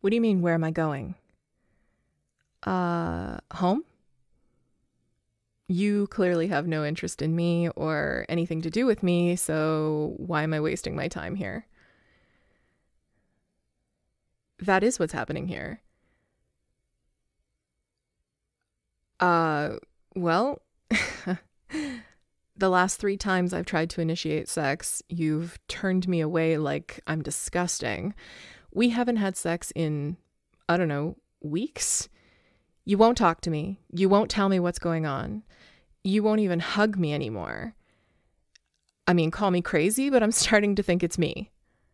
What do you mean, where am I going? Home? You clearly have no interest in me or anything to do with me, so why am I wasting my time here? That is what's happening here. Well, the last 3 times I've tried to initiate sex, you've turned me away like I'm disgusting. We haven't had sex in, I don't know, weeks. You won't talk to me. You won't tell me what's going on. You won't even hug me anymore. I mean, call me crazy, but I'm starting to think it's me.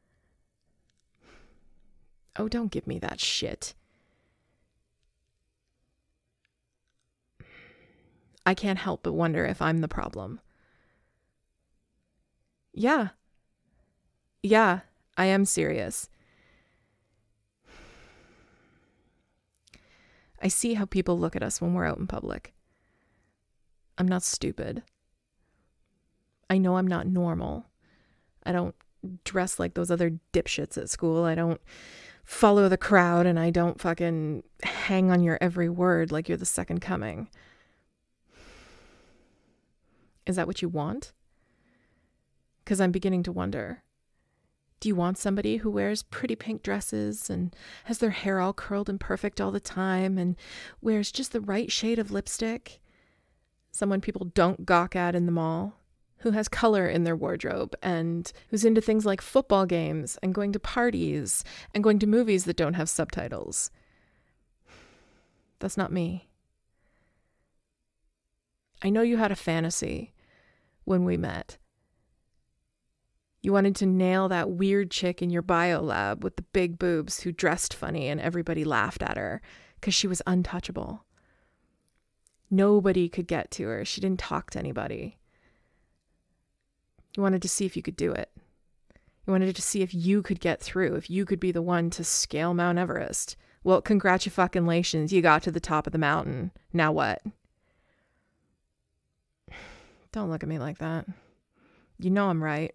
Oh, don't give me that shit. I can't help but wonder if I'm the problem. Yeah, I am serious. I see how people look at us when we're out in public. I'm not stupid. I know I'm not normal. I don't dress like those other dipshits at school. I don't follow the crowd, and I don't fucking hang on your every word like you're the second coming. Is that what you want? Because I'm beginning to wonder. Do you want somebody who wears pretty pink dresses and has their hair all curled and perfect all the time and wears just the right shade of lipstick? Someone people don't gawk at in the mall, who has color in their wardrobe and who's into things like football games and going to parties and going to movies that don't have subtitles. That's not me. I know you had a fantasy when we met. You wanted to nail that weird chick in your bio lab with the big boobs who dressed funny and everybody laughed at her because she was untouchable. Nobody could get to her. She didn't talk to anybody. You wanted to see if you could do it. You wanted to see if you could get through, if you could be the one to scale Mount Everest. Well, congratulations, you got to the top of the mountain. Now what? Don't look at me like that. You know I'm right.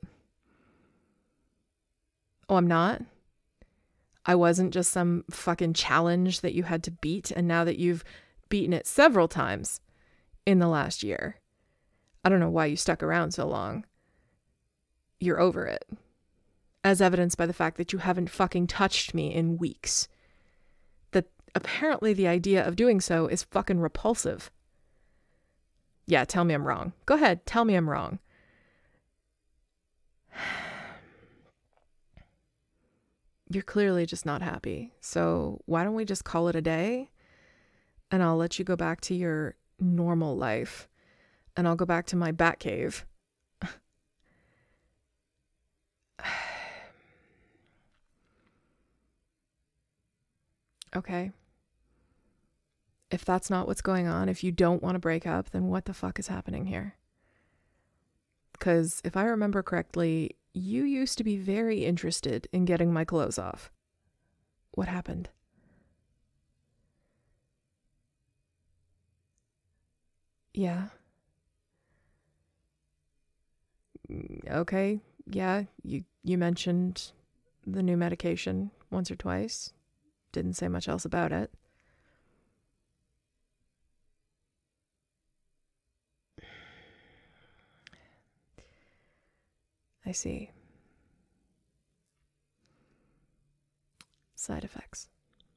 Oh, I'm not? I wasn't just some fucking challenge that you had to beat, and now that you've beaten it several times in the last year. I don't know why you stuck around so long. You're over it. As evidenced by the fact that you haven't fucking touched me in weeks. That apparently the idea of doing so is fucking repulsive. Yeah, tell me I'm wrong. Go ahead, tell me I'm wrong. You're clearly just not happy. So why don't we just call it a day? And I'll let you go back to your normal life. And I'll go back to my bat cave. Okay. If that's not what's going on, if you don't want to break up, then what the fuck is happening here? Because if I remember correctly, you used to be very interested in getting my clothes off. What happened? Yeah. Okay. Yeah, you mentioned the new medication once or twice. Didn't say much else about it. I see. Side effects.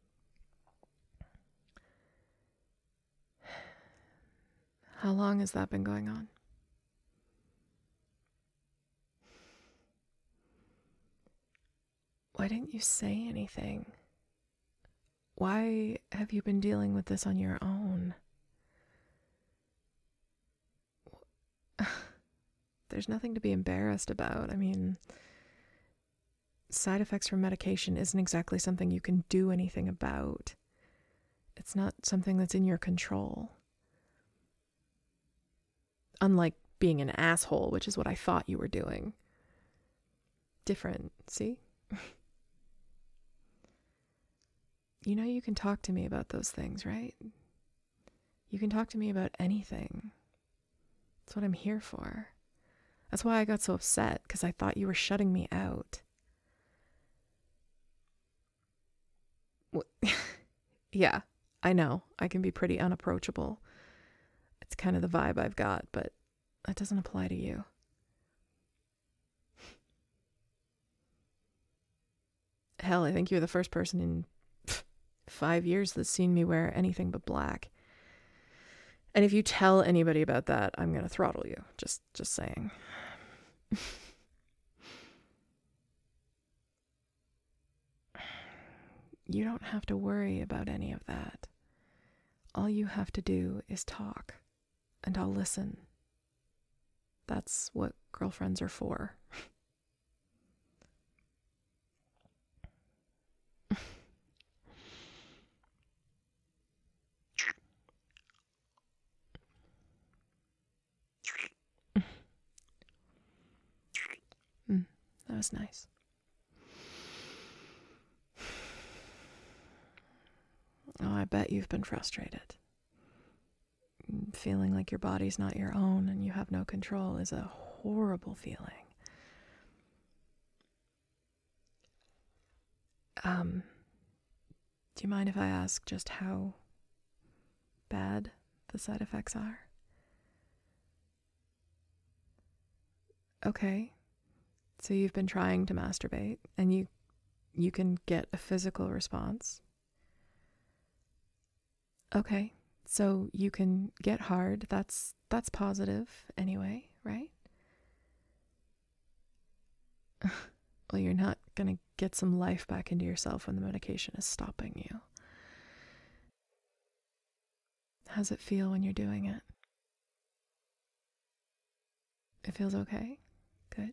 How long has that been going on? Why didn't you say anything? Why have you been dealing with this on your own? There's nothing to be embarrassed about. I mean, side effects from medication isn't exactly something you can do anything about. It's not something that's in your control. Unlike being an asshole, which is what I thought you were doing. Different, see? You know you can talk to me about those things, right? You can talk to me about anything. That's what I'm here for. That's why I got so upset, because I thought you were shutting me out. Yeah, I know. I can be pretty unapproachable. It's kind of the vibe I've got, but that doesn't apply to you. Hell, I think you're the first person in 5 years that's seen me wear anything but black. And if you tell anybody about that, I'm going to throttle you. Just saying. You don't have to worry about any of that. All you have to do is talk, and I'll listen. That's what girlfriends are for. That was nice. Oh, I bet you've been frustrated. Feeling like your body's not your own and you have no control is a horrible feeling. Do you mind if I ask just how bad the side effects are? Okay. So you've been trying to masturbate and you can get a physical response. Okay. So you can get hard. That's positive anyway, right? Well, you're not going to get some life back into yourself when the medication is stopping you. How's it feel when you're doing it? It feels okay? Good.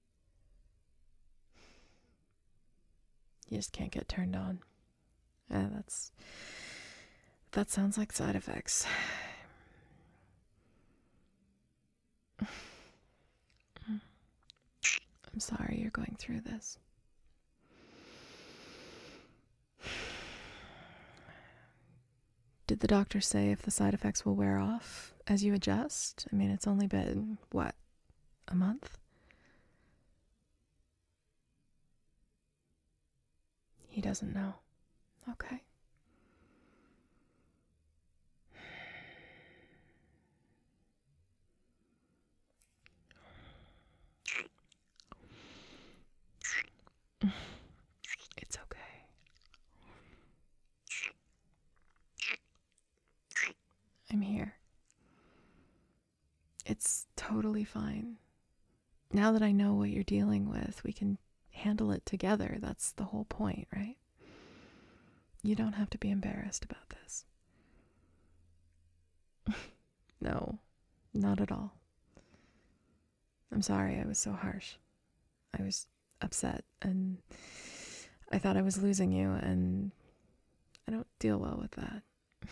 You just can't get turned on. That sounds like side effects. I'm sorry you're going through this. Did the doctor say if the side effects will wear off as you adjust? I mean, it's only been, what, a month? He doesn't know. Okay. It's okay. I'm here. It's totally fine. Now that I know what you're dealing with, we can handle it together. That's the whole point, right? You don't have to be embarrassed about this. No, not at all. I'm sorry I was so harsh. I was upset and I thought I was losing you, and I don't deal well with that.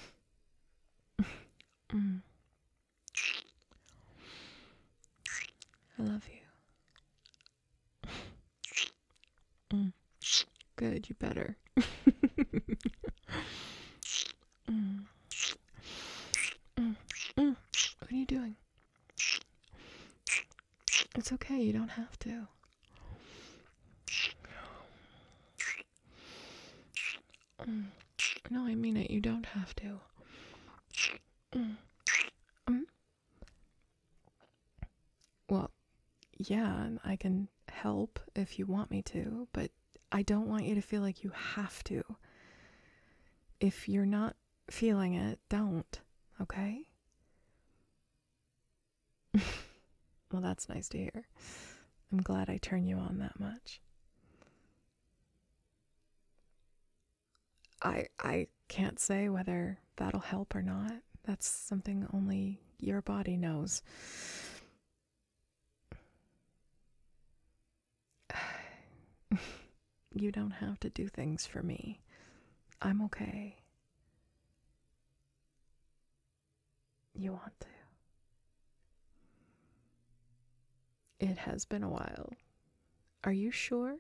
I love you. Good, you better. What are you doing? It's okay, you don't have to. No, I mean it, you don't have to. Well, yeah, I can help if you want me to, but I don't want you to feel like you have to. If you're not feeling it, don't, okay? Well, that's nice to hear. I'm glad I turn you on that much. I can't say whether that'll help or not. That's something only your body knows. You don't have to do things for me. I'm okay. You want to. It has been a while. Are you sure?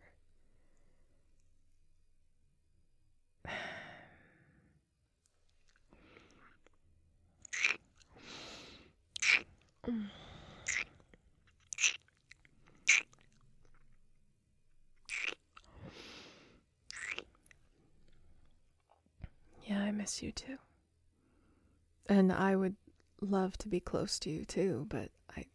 miss you too. And I would love to be close to you too, but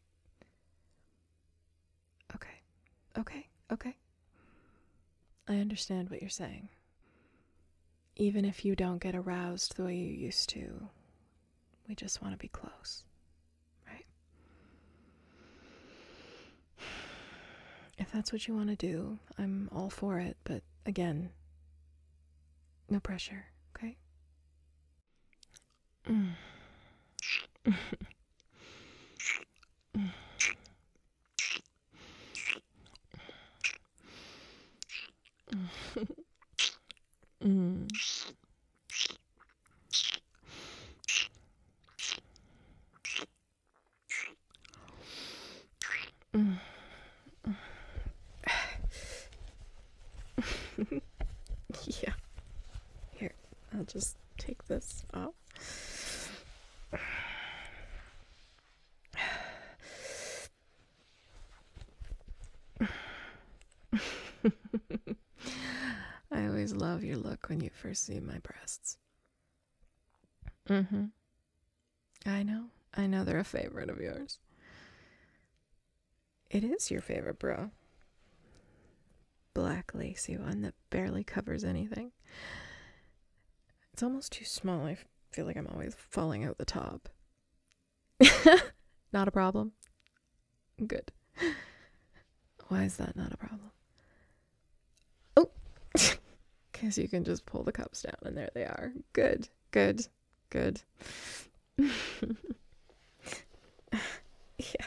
Okay. I understand what you're saying. Even if you don't get aroused the way you used to, we just want to be close, right? If that's what you want to do, I'm all for it, but again, no pressure, okay? Yeah. Here, I'll just take this off. I always love your look when you first see my breasts. I know they're a favorite of yours. It is your favorite bra. Black lacy one that barely covers anything. It's almost too small. I feel like I'm always falling out the top. Not a problem? Good. Why is that not a problem? Oh! Because you can just pull the cups down and there they are. Good. Yeah.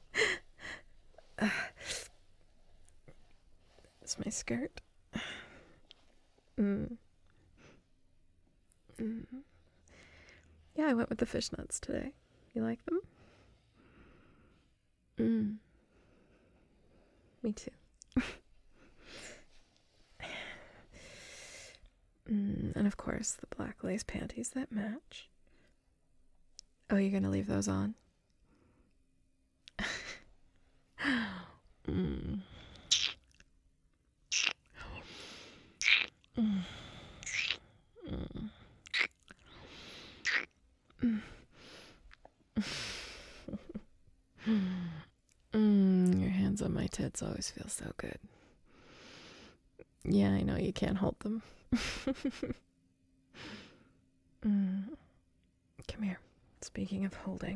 It's my skirt. Yeah, I went with the fishnets today. You like them? Me too. And of course, the black lace panties that match. Oh, you're gonna leave those on? Your hands on my tits always feel so good. Yeah, I know you can't hold them. Come here. Speaking of holding,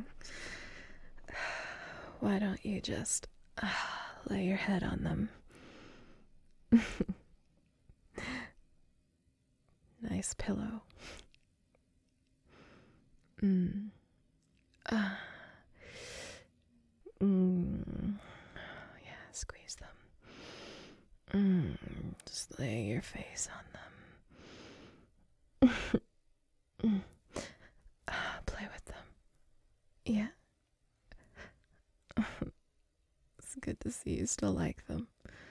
why don't you just lay your head on them? Nice pillow. Yeah, squeeze them. Just lay your face on them. Play with them. Yeah. It's good to see you still like them.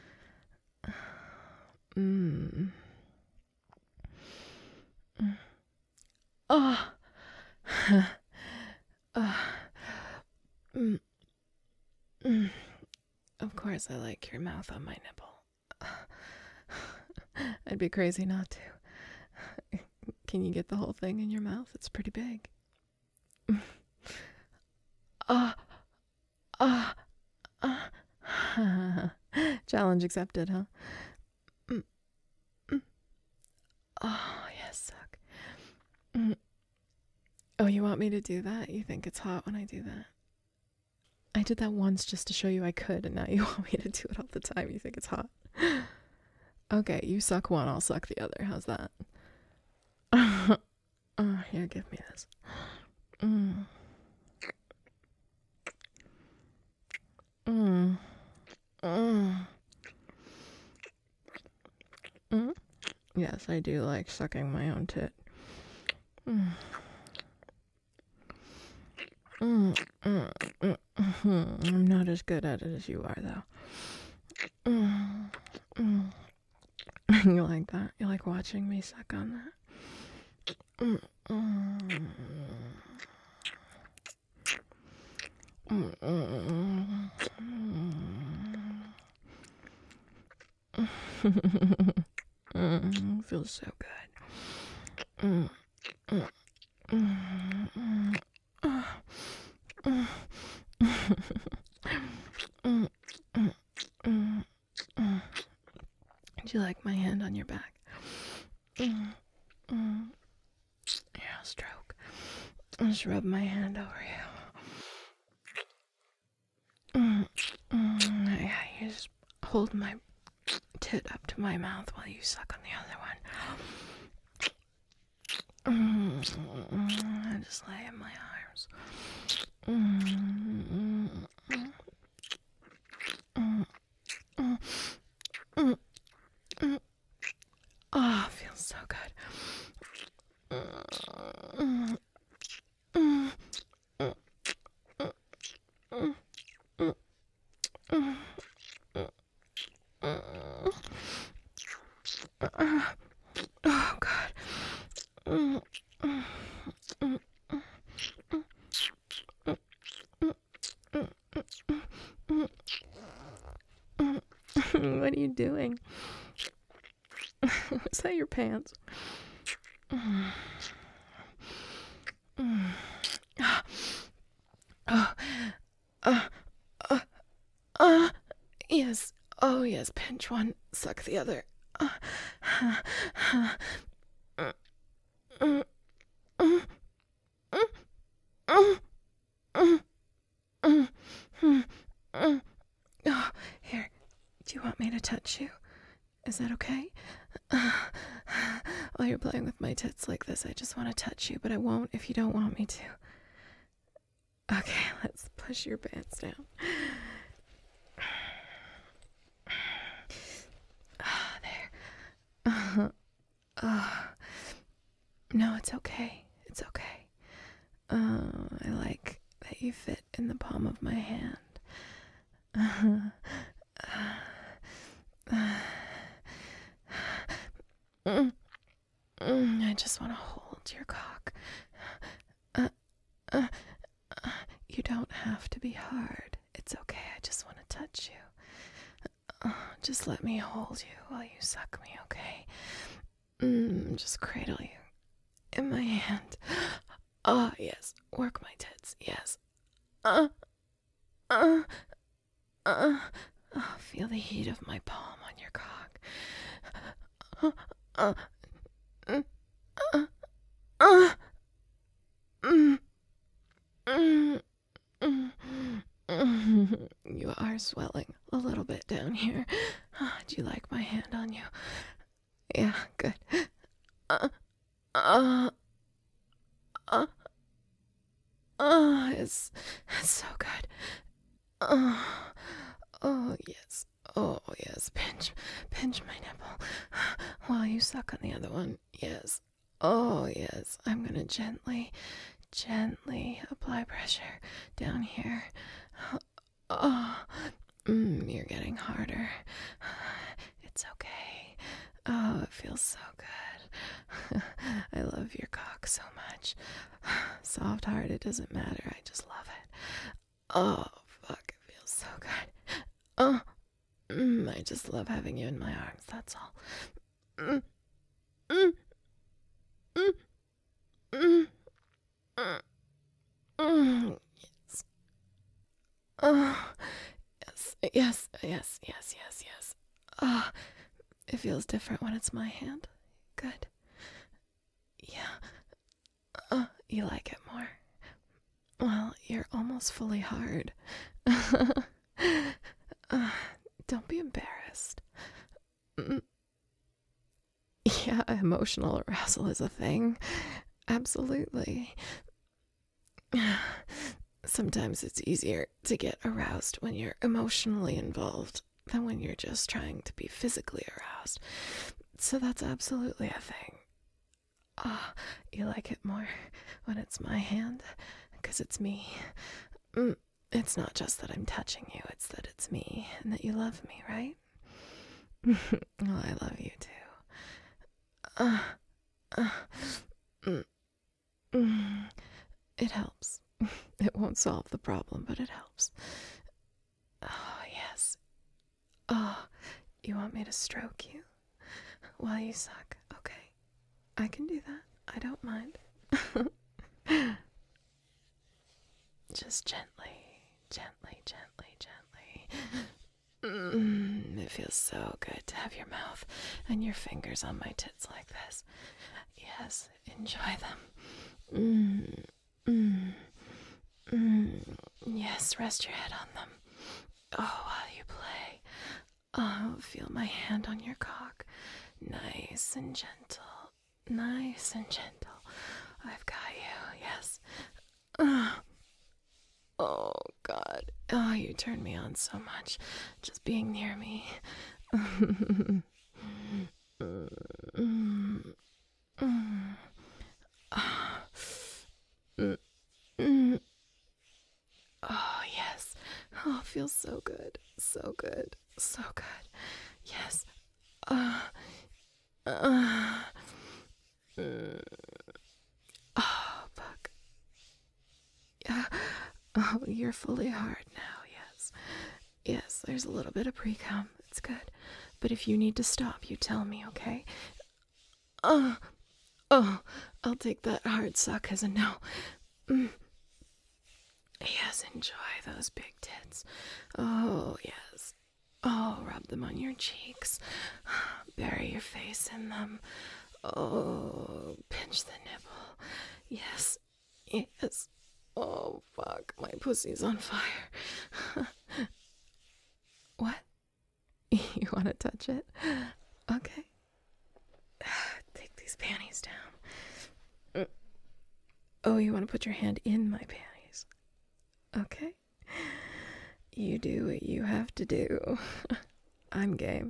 Of course, I like your mouth on my nipple. I'd be crazy not to. Can you get the whole thing in your mouth? It's pretty big. Challenge accepted, huh? Oh, yes, suck. Oh, you want me to do that? You think it's hot when I do that? I did that once just to show you I could, and now you want me to do it all the time. You think it's hot? Okay, you suck one, I'll suck the other. How's that? Here, give me this. Yes, I do like sucking my own tit. I'm not as good at it as you are, though. You like that? You like watching me suck on that? Feels so good. Do you like my hand on your back? Yeah, stroke. I'll just rub my hand over you. Yeah, you just hold my tit up to my mouth while you suck on the other one. I just lay in my arms. Oh, it feels so good. Oh, God. What are you doing? Is that your pants? Yes. Oh, yes. Pinch one, suck the other. Oh, here. Do you want me to touch you? Is that okay? While you're playing with my tits like this, I just want to touch you, but I won't if you don't want me to. Okay, let's push your pants down. There. No, it's okay. It's okay. I like that you fit in the palm of my hand. I just want to hold your cock. You don't have to be hard. It's okay. I just want to touch you. Just let me hold you while you suck me, okay? Just cradle you in my hand. Oh, yes. Work my tits. Yes. Feel the heat of my palm on your cock. You are swelling a little bit down here. Do you like my hand on you? Yeah, good. It's so good. Oh, yes. Oh, yes. Pinch my nipple while you suck on the other one. Yes. Oh, yes. I'm gonna gently apply pressure down here. Oh, you're getting harder. It's okay. Oh, it feels so good. I love your cock so much. Soft hard, it doesn't matter. I just love it. Oh, fuck, it feels so good. Oh, I just love having you in my arms, that's all. Yes. Oh, yes. Oh, it feels different when it's my hand. Good. Yeah. You like it more? Well, you're almost fully hard. Don't be embarrassed. Yeah, emotional arousal is a thing. Absolutely. Sometimes it's easier to get aroused when you're emotionally involved than when you're just trying to be physically aroused. So that's absolutely a thing. You like it more when it's my hand? Because it's me. It's not just that I'm touching you, it's that it's me and that you love me, right? Well, I love you too. It helps. It won't solve the problem, but it helps. Oh, yes. Oh, you want me to stroke you while you suck? Okay, I can do that. I don't mind. Just gently, gently, gently, gently. It feels so good to have your mouth and your fingers on my tits like this. Yes, enjoy them. Yes, rest your head on them. Oh, while you play. Oh, feel my hand on your cock. Nice and gentle. Nice and gentle. I've got you, yes. Oh, God. Oh, you turn me on so much. Just being near me. Oh, yes. Oh, it feels so good. So good. So good. Yes. Oh, fuck. Yeah. Oh, you're fully hard now, yes. Yes, there's a little bit of pre-cum. It's good. But if you need to stop, you tell me, okay? Oh, I'll take that hard suck as a no. Yes, enjoy those big tits. Oh, yes. Oh, rub them on your cheeks. Bury your face in them. Oh, pinch the nipple. Yes, yes. Oh, fuck, my pussy's on fire. What? You want to touch it? Okay. Take these panties down. Oh, you want to put your hand in my panties? Okay. You do what you have to do. I'm game.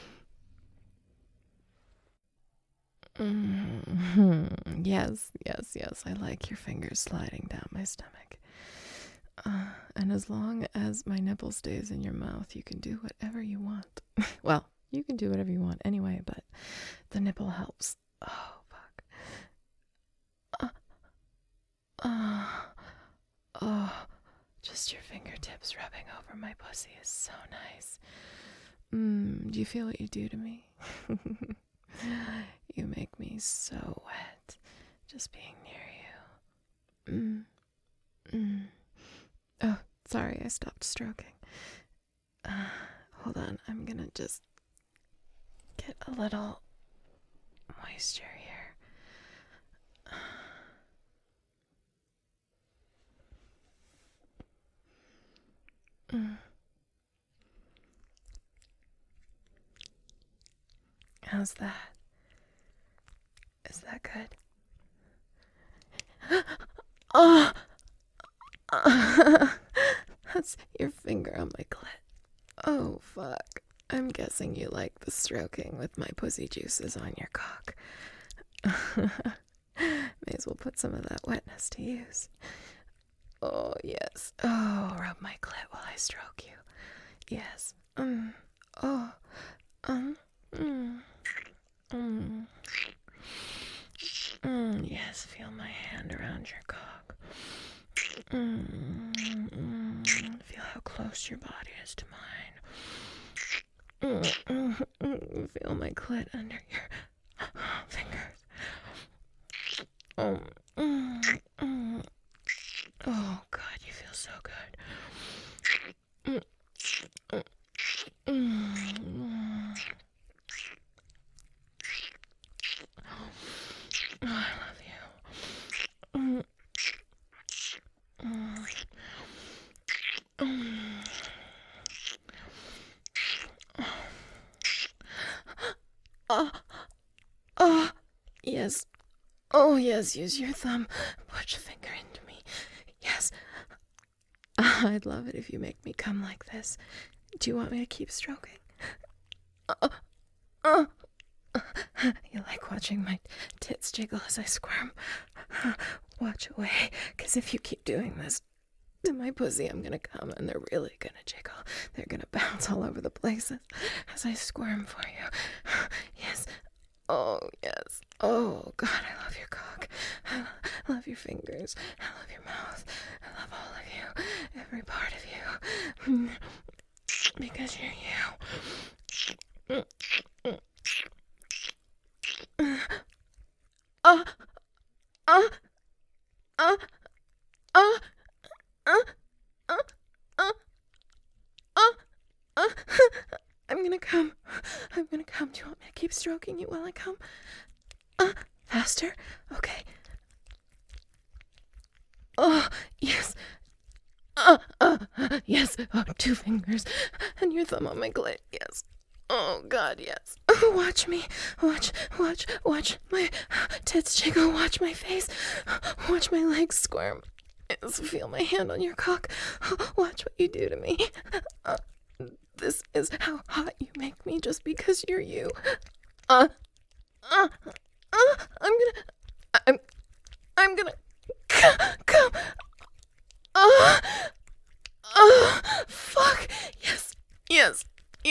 Yes, yes, yes. I like your fingers sliding down my stomach. And as long as my nipple stays in your mouth, you can do whatever you want. Well, you can do whatever you want anyway, but the nipple helps. Oh, fuck. Just your fingertips rubbing over my pussy is so nice. Do you feel what you do to me? You make me so wet just being near you. Oh, sorry, I stopped stroking. Hold on, I'm gonna just get a little moisture here. How's that? Is that good? Oh! That's your finger on my clit. Oh, fuck. I'm guessing you like the stroking with my pussy juices on your cock. May as well put some of that wetness to use. Oh, yes. Oh, rub my clit while I stroke you. Yes. Yes, feel my hand around your cock. Feel how close your body is to mine. Feel my clit under your fingers. Oh, God, you feel so good. Oh, I love you. Yes. Oh, yes, use your thumb. Put your finger into me. Yes. I'd love it if you make me come like this. Do you want me to keep stroking? You like watching my tits jiggle as I squirm? Watch away, because if you keep doing this to my pussy, I'm gonna come and they're really gonna jiggle. They're gonna bounce all over the place as I squirm for you. Yes. Oh, yes. Oh, God, I love your cock. I love your fingers. I love your mouth. I love all of you. Every part of you. Because you're you. keep stroking you while I come. Faster. Okay. Oh, yes. Yes. Oh, 2 fingers. And your thumb on my gland. Yes. Oh, God, yes. Oh, watch me. Watch my tits jiggle. Watch my face. Watch my legs squirm. Yes, feel my hand on your cock. Watch what you do to me. This is how hot you make me just because you're you. I'm gonna come. Fuck. Yes.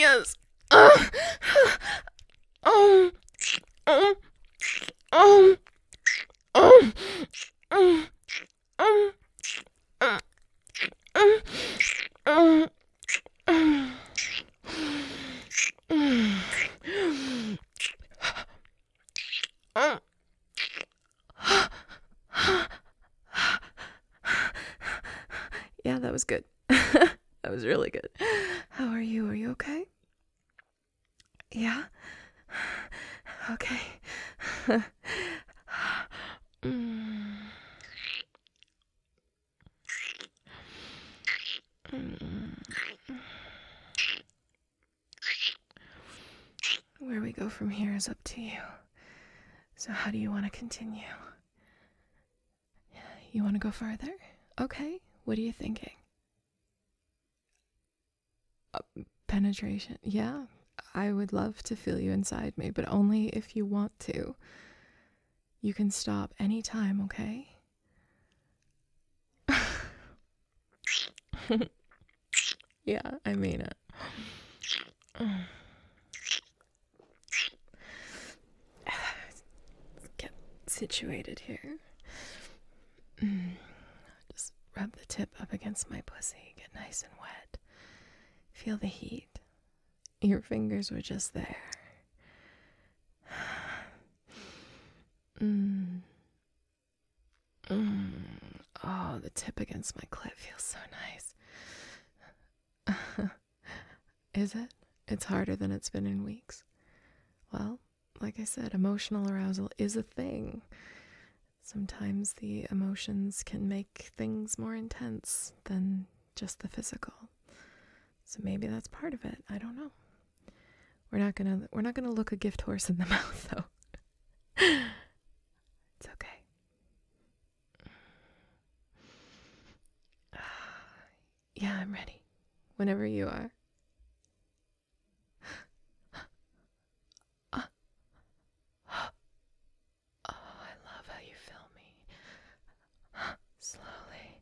Yeah, that was good. That was really good. How are you? Are you okay? Yeah? Okay. Where we go from here is up to you. So how do you want to continue? You want to go farther? Okay. What are you thinking? Penetration. Yeah. I would love to feel you inside me, but only if you want to. You can stop anytime, okay? Yeah, I mean it. Get situated here. Just rub the tip up against my pussy. Get nice and wet. Feel the heat. Your fingers were just there. Oh, the tip against my clit feels so nice. Is it? It's harder than it's been in weeks. Well, like I said, emotional arousal is a thing. Sometimes the emotions can make things more intense than just the physical. So maybe that's part of it. I don't know. We're not gonna look a gift horse in the mouth, though. It's okay. Yeah, I'm ready. Whenever you are. Oh, I love how you feel me. Slowly.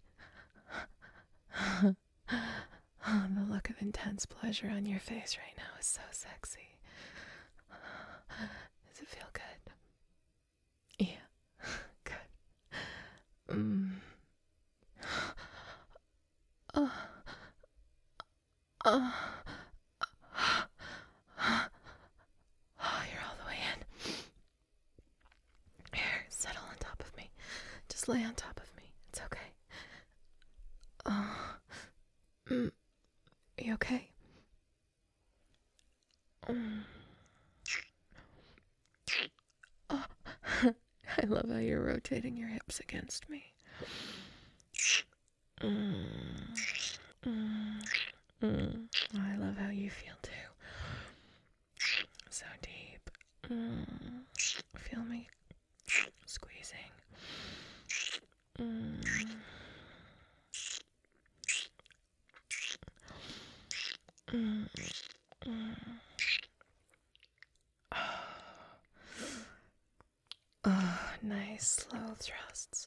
The look of intense pleasure on your face right now is so sexy. Does it feel good? Yeah. Good. You're all the way in. Here, settle on top of me. Just lay on top of me. It's okay. You okay? I love how you're rotating your hips against me. I love how you feel too. So deep. Feel me squeezing. Oh, nice slow thrusts.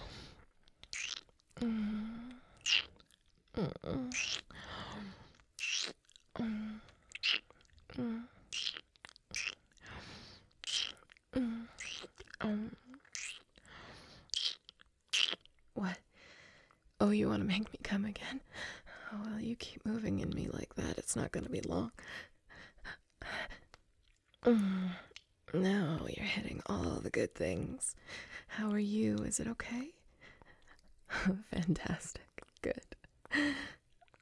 What? Oh, you want to make me come again? Oh, well, you keep moving in me like that. It's not going to be long. No, you're hitting all the good things. How are you? Is it okay? Fantastic. Good.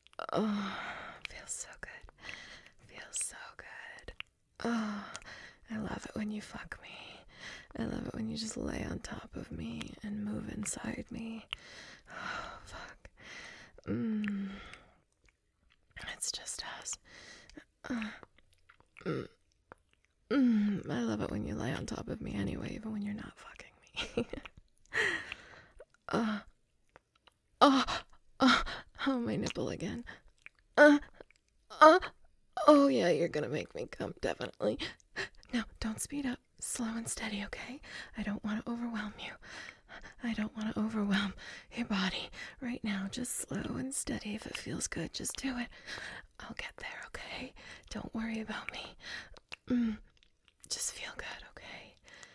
Oh, feels so good. Feels so good. Oh, I you fuck me. I love it when you just lay on top of me and move inside me. Oh, fuck. It's just us. I love it when you lay on top of me anyway, even when you're not fucking me. Oh, my nipple again. Oh yeah, you're gonna make me come, definitely. No, don't speed up. Slow and steady, okay? I don't want to overwhelm you. I don't want to overwhelm your body right now. Just slow and steady. If it feels good, just do it. I'll get there, okay? Don't worry about me. Just feel good, okay?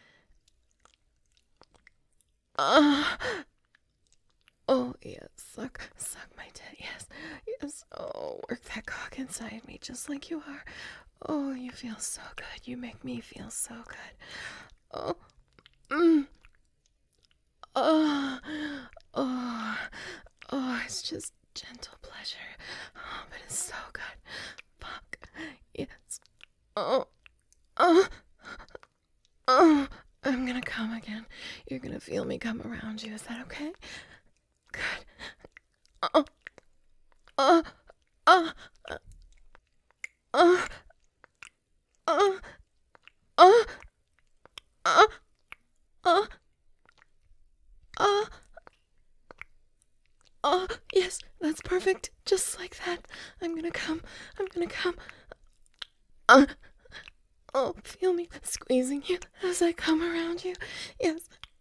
Oh, yes. Suck my tit. Yes. Oh, work that cock inside me just like you are. Oh, you feel so good. You make me feel so good. It's just gentle pleasure. Oh, but it's so good. Fuck. Yes. I'm gonna come again. You're gonna feel me come around you. Is that okay? Good. Yes, that's perfect. Just like that. I'm gonna come. Feel me squeezing you as I come around you. Yes.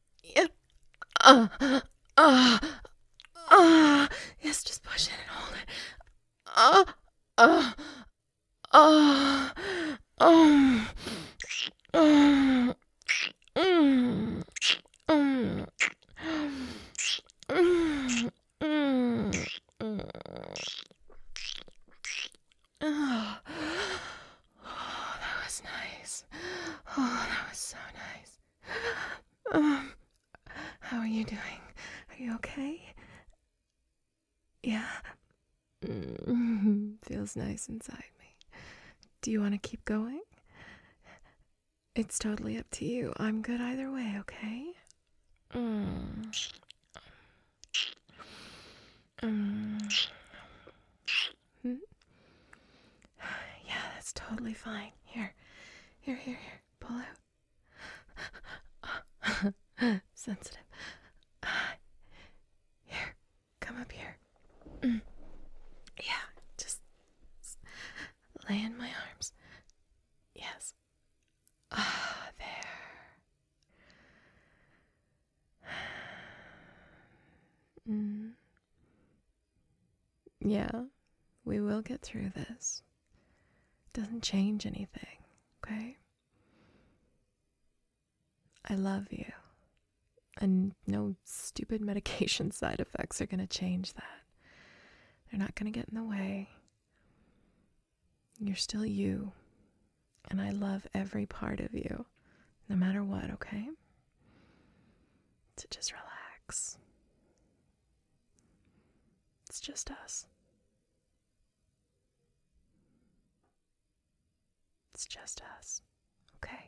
Yes, just push it and hold it. That was nice. Oh, that was so nice. How are you doing? Are you okay? Yeah. Feels nice inside me. Do you want to keep going? It's totally up to you. I'm good either way, okay? Yeah, that's totally fine. Here. Pull out. Sensitive. Here, come up here. Yeah, just lay in my arms. Yes. There. Yeah, we will get through this. Doesn't change anything, okay? I love you. And no stupid medication side effects are going to change that. They're not going to get in the way. You're still you. And I love every part of you, no matter what, okay? So just relax. It's just us. It's just us, okay?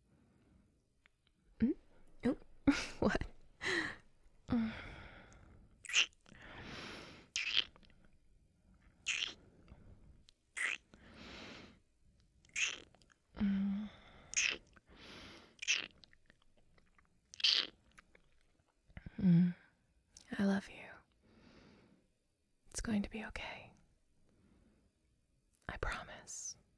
Oh, what? I love you. It's going to be okay. I promise.